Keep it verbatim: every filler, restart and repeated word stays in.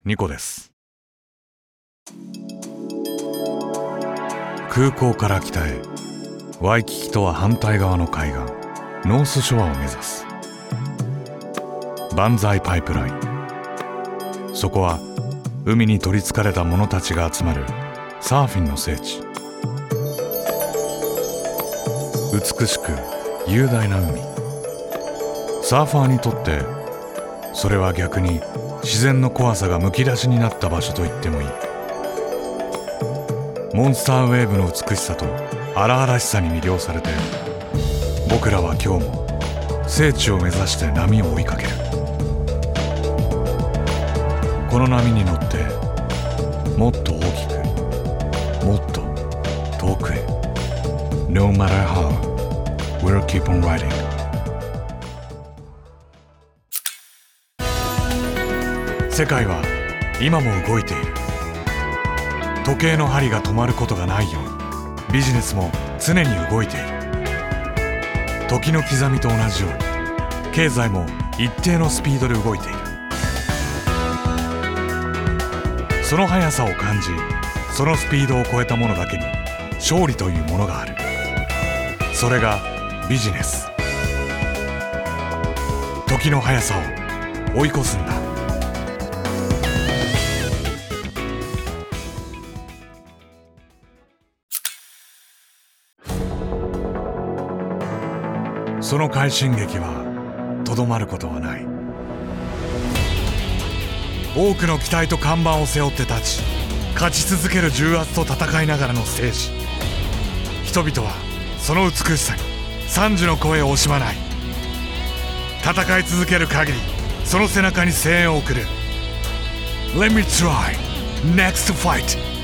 ニコです。空港から北へ、ワイキキとは反対側の海岸ノースショアを目指すバンザイパイプライン。そこは海に取りつかれた者たちが集まるサーフィンの聖地。美しく雄大な海。サーファーにとってそれは逆に自然の怖さがむき出しになった場所と言ってもいい。モンスターウェーブの美しさと荒々しさに魅了されて、僕らは今日も聖地を目指して波を追いかける。この波に乗ってもっと大きく、もっと遠くへ。 No matter how, we'll keep on riding。 世界は今も動いている。時計の針が止まることがないように、ビジネスも常に動いている。時の刻みと同じように、経済も一定のスピードで動いている。その速さを感じ、そのスピードを超えたものだけに勝利というものがある。それがビジネス。時の速さを追い越すんだ。その快進撃はとどまることはない。多くの期待と看板を背負って立ち、勝ち続ける重圧と戦いながらのステージ。人々はその美しさに賛辞の声を惜しまない。戦い続ける限り、その背中に声援を送る。 Let me try next fight